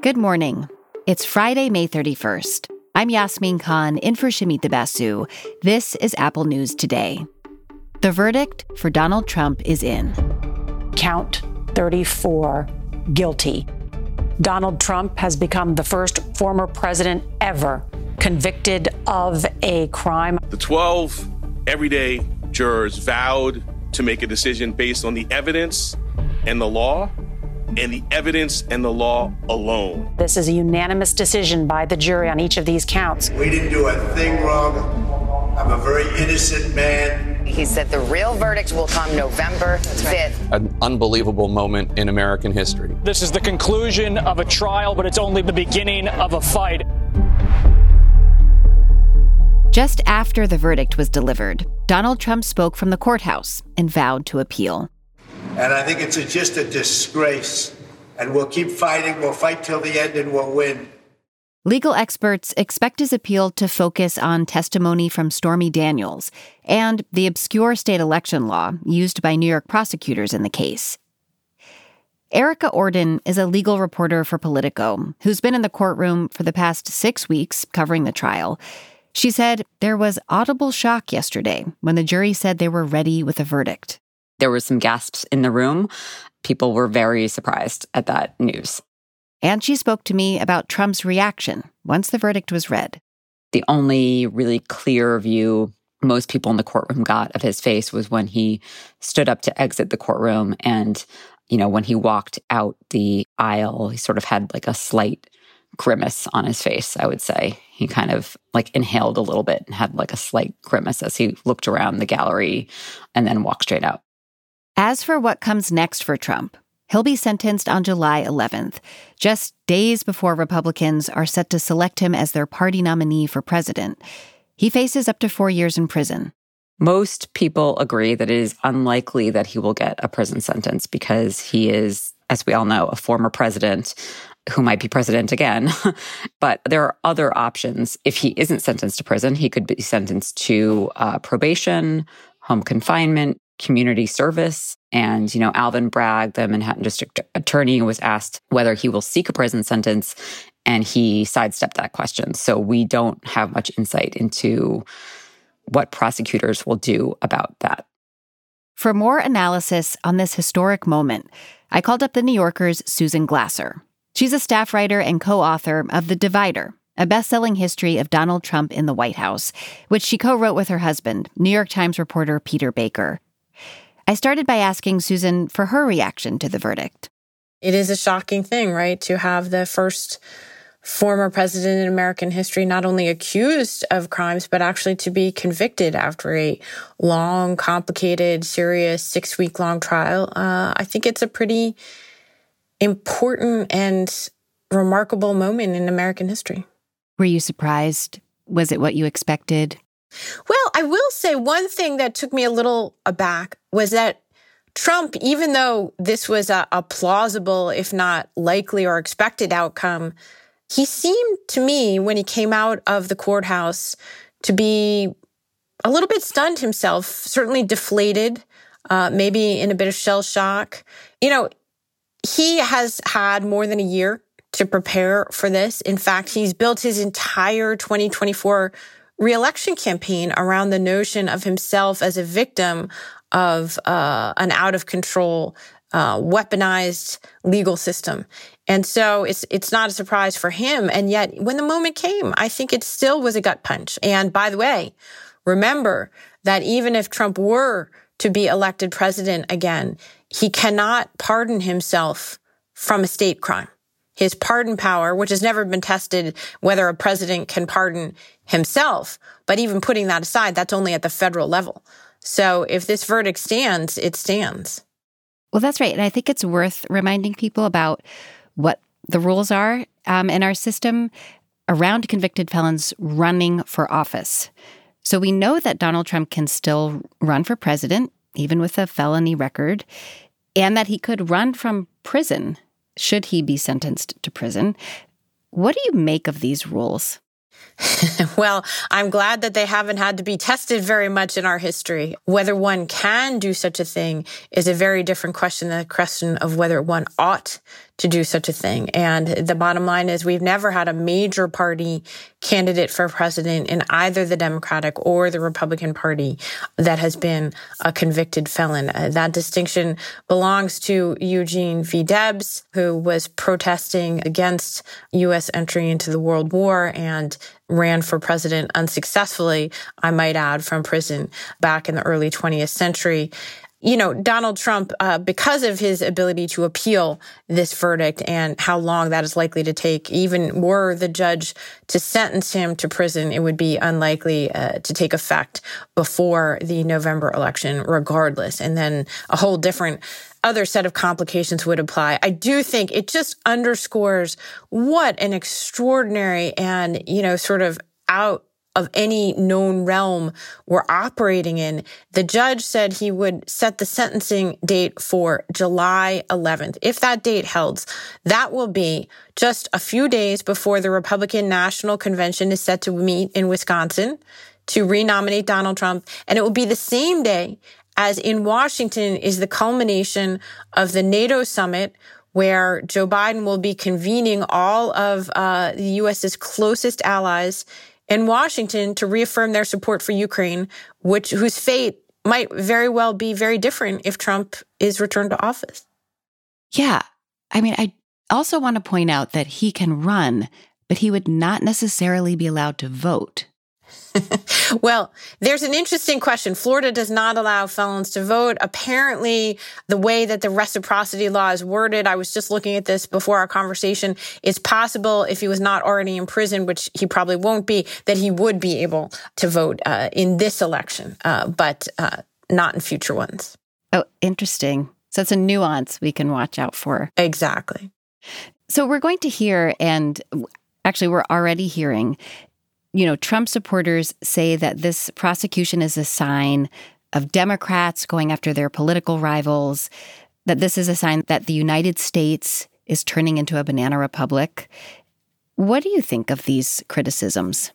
Good morning. It's Friday, May 31st. I'm Yasmin Khan, in for Shamita Basu. This is Apple News Today. The verdict for Donald Trump is in. Count 34, guilty. Donald Trump has become the first former president ever convicted of a crime. The 12 everyday jurors vowed to make a decision based on the evidence and the law, and the evidence and the law alone. This is a unanimous decision by the jury on each of these counts. We didn't do a thing wrong. I'm a very innocent man. He said the real verdict will come November 5th. An unbelievable moment in American history. This is the conclusion of a trial, but it's only the beginning of a fight. Just after the verdict was delivered, Donald Trump spoke from the courthouse and vowed to appeal. And I think it's just a disgrace. And we'll keep fighting. We'll fight till the end and we'll win. Legal experts expect his appeal to focus on testimony from Stormy Daniels and the obscure state election law used by New York prosecutors in the case. Erica Orden is a legal reporter for Politico who's been in the courtroom for the past 6 weeks covering the trial. She said there was audible shock yesterday when the jury said they were ready with a verdict. There were some gasps in the room. People were very surprised at that news. And she spoke to me about Trump's reaction once the verdict was read. The only really clear view most people in the courtroom got of his face was when he stood up to exit the courtroom. And, when he walked out the aisle, he sort of had like a slight grimace on his face, I would say. He kind of inhaled a little bit and had a slight grimace as he looked around the gallery and then walked straight out. As for what comes next for Trump, he'll be sentenced on July 11th, just days before Republicans are set to select him as their party nominee for president. He faces up to 4 years in prison. Most people agree that it is unlikely that he will get a prison sentence because he is, as we all know, a former president who might be president again. But there are other options. If he isn't sentenced to prison, he could be sentenced to probation, home confinement, community service. And, Alvin Bragg, the Manhattan District Attorney, was asked whether he will seek a prison sentence, and he sidestepped that question. So we don't have much insight into what prosecutors will do about that. For more analysis on this historic moment, I called up the New Yorker's Susan Glasser. She's a staff writer and co-author of The Divider, a best-selling history of Donald Trump in the White House, which she co-wrote with her husband, New York Times reporter Peter Baker. I started by asking Susan for her reaction to the verdict. It is a shocking thing, right, to have the first former president in American history not only accused of crimes, but actually to be convicted after a long, complicated, serious 6-week-long trial. I think it's a pretty important and remarkable moment in American history. Were you surprised? Was it what you expected? Well, I will say one thing that took me a little aback was that Trump, even though this was a plausible, if not likely or expected outcome, he seemed to me, when he came out of the courthouse, to be a little bit stunned himself, certainly deflated, maybe in a bit of shell shock. He has had more than a year to prepare for this. In fact, he's built his entire 2024 re-election campaign around the notion of himself as a victim of an out-of-control, weaponized legal system. And so it's not a surprise for him. And yet, when the moment came, I think it still was a gut punch. And by the way, remember that even if Trump were to be elected president again, he cannot pardon himself from a state crime. His pardon power, which has never been tested whether a president can pardon himself, but even putting that aside, that's only at the federal level. So if this verdict stands, it stands. Well, that's right. And I think it's worth reminding people about what the rules are in our system around convicted felons running for office. So we know that Donald Trump can still run for president, even with a felony record, and that he could run from prison should he be sentenced to prison. What do you make of these rules? Well, I'm glad that they haven't had to be tested very much in our history. Whether one can do such a thing is a very different question than the question of whether one ought to do such a thing. And the bottom line is we've never had a major party candidate for president in either the Democratic or the Republican Party that has been a convicted felon. That distinction belongs to Eugene V. Debs, who was protesting against U.S. entry into the World War and ran for president unsuccessfully, I might add, from prison back in the early 20th century. You know, Donald Trump, because of his ability to appeal this verdict and how long that is likely to take, even were the judge to sentence him to prison, it would be unlikely to take effect before the November election regardless. And then a whole different other set of complications would apply. I do think it just underscores what an extraordinary and, you know, sort of out of any known realm we're operating in. The judge said he would set the sentencing date for July 11th. If that date holds, that will be just a few days before the Republican National Convention is set to meet in Wisconsin to renominate Donald Trump. And it will be the same day as in Washington is the culmination of the NATO summit, where Joe Biden will be convening all of the U.S.'s closest allies in Washington to reaffirm their support for Ukraine, whose fate might very well be very different if Trump is returned to office. Yeah. I mean, I also want to point out that he can run, but he would not necessarily be allowed to vote. Well, there's an interesting question. Florida does not allow felons to vote. Apparently, the way that the reciprocity law is worded, I was just looking at this before our conversation, it's possible if he was not already in prison, which he probably won't be, that he would be able to vote in this election, but not in future ones. Oh, interesting. So it's a nuance we can watch out for. Exactly. So we're going to hear, and actually we're already hearing, you know, Trump supporters say that this prosecution is a sign of Democrats going after their political rivals, that this is a sign that the United States is turning into a banana republic. What do you think of these criticisms?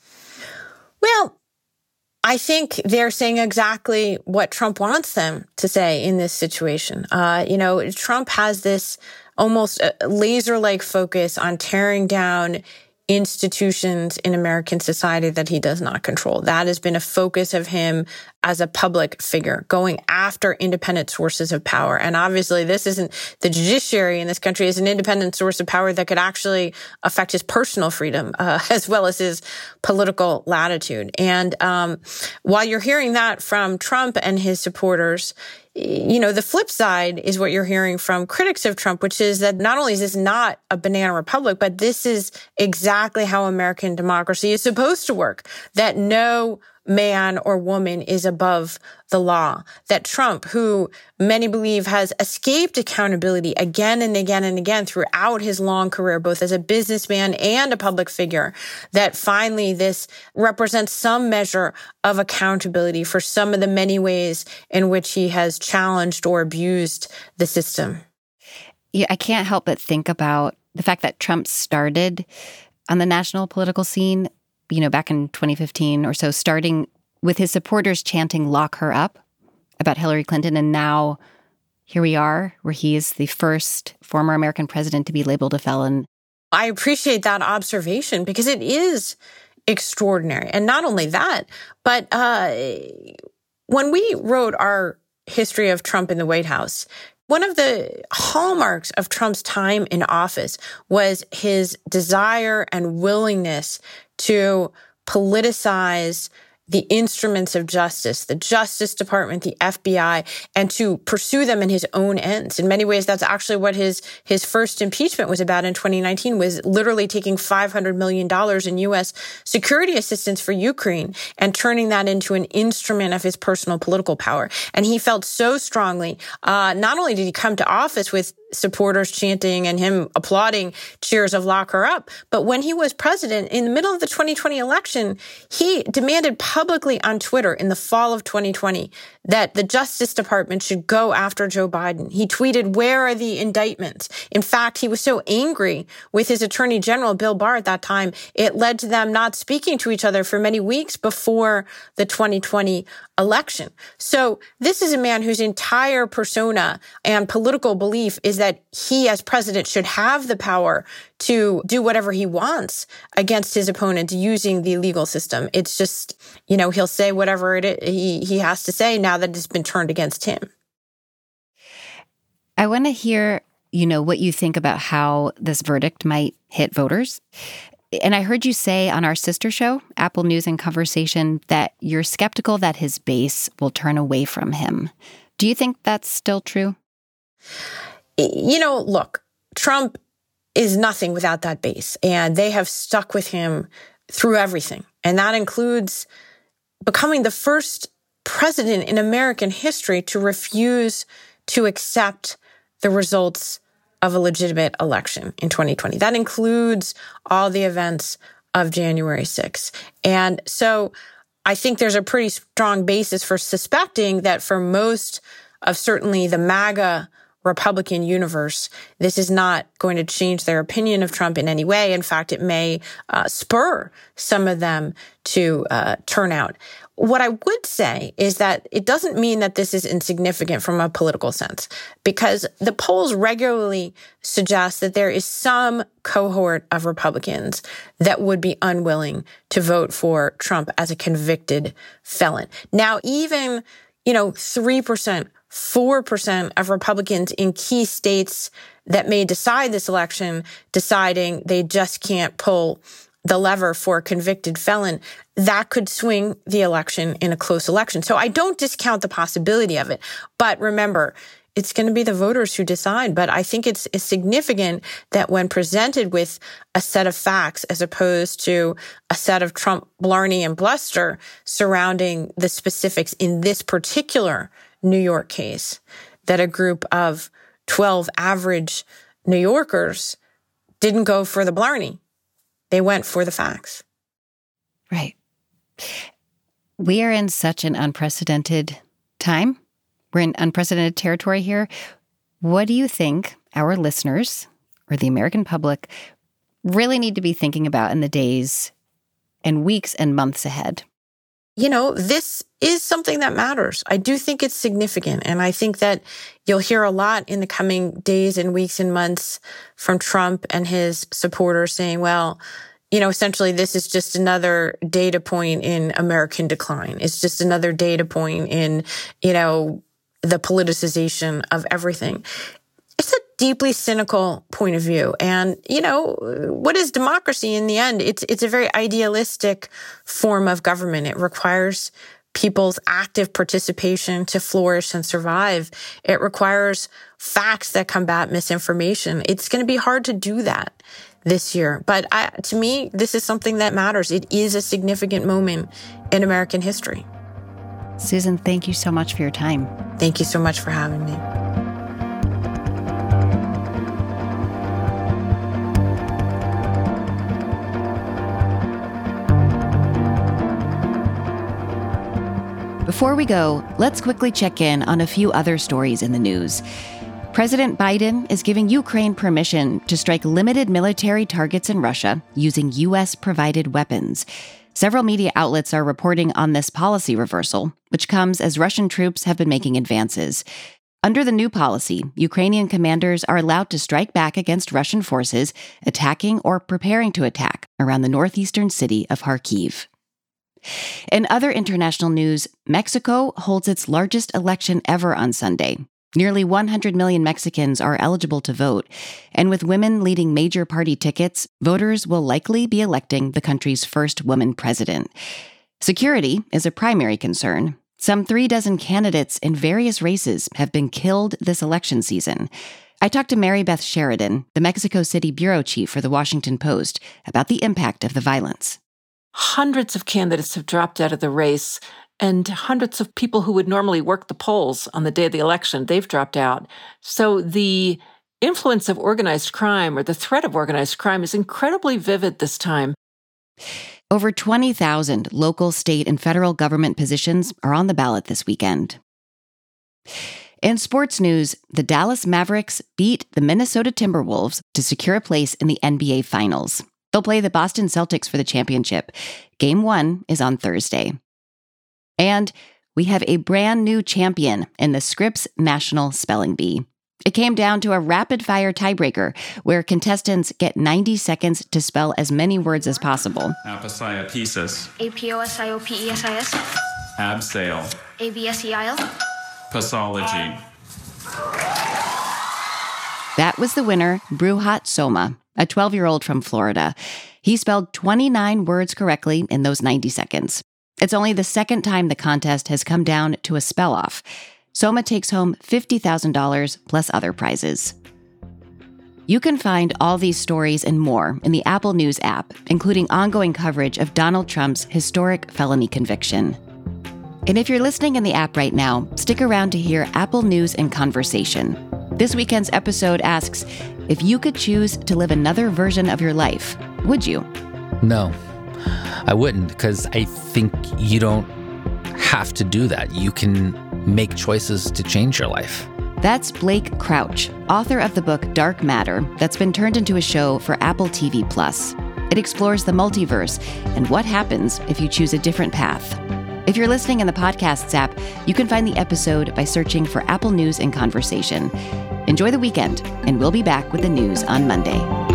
Well, I think they're saying exactly what Trump wants them to say in this situation. You know, Trump has this almost laser-like focus on tearing down institutions in American society that he does not control. That has been a focus of him as a public figure, going after independent sources of power. And obviously, this isn't the judiciary in this country is an independent source of power that could actually affect his personal freedom as well as his political latitude. And while you're hearing that from Trump and his supporters, you know, the flip side is what you're hearing from critics of Trump, which is that not only is this not a banana republic, but this is exactly how American democracy is supposed to work, that no man or woman is above the law, that Trump, who many believe has escaped accountability again and again and again throughout his long career, both as a businessman and a public figure, that finally this represents some measure of accountability for some of the many ways in which he has challenged or abused the system. Yeah, I can't help but think about the fact that Trump started on the national political scene, you know, back in 2015 or so, starting with his supporters chanting "lock her up" about Hillary Clinton. And now here we are, where he is the first former American president to be labeled a felon. I appreciate that observation because it is extraordinary. And not only that, but when we wrote our history of Trump in the White House, one of the hallmarks of Trump's time in office was his desire and willingness to politicize the instruments of justice, the Justice Department, the FBI, and to pursue them in his own ends. In many ways, that's actually what his first impeachment was about in 2019, was literally taking $500 million in U.S. security assistance for Ukraine and turning that into an instrument of his personal political power. And he felt so strongly, not only did he come to office with supporters chanting and him applauding cheers of "lock her up," but when he was president in the middle of the 2020 election, he demanded publicly on Twitter in the fall of 2020 that the Justice Department should go after Joe Biden. He tweeted, "Where are the indictments?" In fact, he was so angry with his Attorney General, Bill Barr, at that time, it led to them not speaking to each other for many weeks before the 2020 election. So this is a man whose entire persona and political belief is that he as president should have the power to do whatever he wants against his opponent using the legal system. It's just, he'll say whatever he has to say now that it's been turned against him. I want to hear, what you think about how this verdict might hit voters. And I heard you say on our sister show, Apple News and Conversation, that you're skeptical that his base will turn away from him. Do you think that's still true? Look, Trump is nothing without that base, and they have stuck with him through everything. And that includes becoming the first president in American history to refuse to accept the results of a legitimate election in 2020. That includes all the events of January 6th. And so I think there's a pretty strong basis for suspecting that for most of certainly the MAGA Republican universe, this is not going to change their opinion of Trump in any way. In fact, it may spur some of them to turn out. What I would say is that it doesn't mean that this is insignificant from a political sense, because the polls regularly suggest that there is some cohort of Republicans that would be unwilling to vote for Trump as a convicted felon. Now, even, 3%, 4% of Republicans in key states that may decide this election, deciding they just can't pull the lever for a convicted felon, that could swing the election in a close election. So I don't discount the possibility of it. But remember, it's going to be the voters who decide. But I think it's significant that when presented with a set of facts as opposed to a set of Trump blarney and bluster surrounding the specifics in this particular New York case, that a group of 12 average New Yorkers didn't go for the blarney. They went for the facts. Right. We are in such an unprecedented time. We're in unprecedented territory here. What do you think our listeners or the American public really need to be thinking about in the days and weeks and months ahead? This is something that matters. I do think it's significant. And I think that you'll hear a lot in the coming days and weeks and months from Trump and his supporters saying, well, essentially this is just another data point in American decline. It's just another data point in, the politicization of everything. It's a deeply cynical point of view. And, what is democracy in the end? It's a very idealistic form of government. It requires people's active participation to flourish and survive. It requires facts that combat misinformation. It's going to be hard to do that this year. But to me, this is something that matters. It is a significant moment in American history. Susan, thank you so much for your time. Thank you so much for having me. Before we go, let's quickly check in on a few other stories in the news. President Biden is giving Ukraine permission to strike limited military targets in Russia using U.S.-provided weapons. Several media outlets are reporting on this policy reversal, which comes as Russian troops have been making advances. Under the new policy, Ukrainian commanders are allowed to strike back against Russian forces attacking or preparing to attack around the northeastern city of Kharkiv. In other international news, Mexico holds its largest election ever on Sunday. Nearly 100 million Mexicans are eligible to vote, and with women leading major party tickets, voters will likely be electing the country's first woman president. Security is a primary concern. Some 36 candidates in various races have been killed this election season. I talked to Mary Beth Sheridan, the Mexico City bureau chief for The Washington Post, about the impact of the violence. Hundreds of candidates have dropped out of the race, and hundreds of people who would normally work the polls on the day of the election, they've dropped out. So the influence of organized crime or the threat of organized crime is incredibly vivid this time. Over 20,000 local, state, and federal government positions are on the ballot this weekend. In sports news, the Dallas Mavericks beat the Minnesota Timberwolves to secure a place in the NBA Finals. They'll play the Boston Celtics for the championship. Game 1 is on Thursday. And we have a brand new champion in the Scripps National Spelling Bee. It came down to a rapid-fire tiebreaker where contestants get 90 seconds to spell as many words as possible. Apopiesis. APOSIOPESIS. Abseil. ABSEIL. Pathology. That was the winner, Bruhat Soma, a 12-year-old from Florida. He spelled 29 words correctly in those 90 seconds. It's only the second time the contest has come down to a spell-off. Soma takes home $50,000 plus other prizes. You can find all these stories and more in the Apple News app, including ongoing coverage of Donald Trump's historic felony conviction. And if you're listening in the app right now, stick around to hear Apple News in Conversation. This weekend's episode asks, if you could choose to live another version of your life, would you? No, I wouldn't, because I think you don't have to do that. You can make choices to change your life. That's Blake Crouch, author of the book Dark Matter, that's been turned into a show for Apple TV+. It explores the multiverse and what happens if you choose a different path. If you're listening in the Podcasts app, you can find the episode by searching for Apple News in Conversation. Enjoy the weekend, and we'll be back with the news on Monday.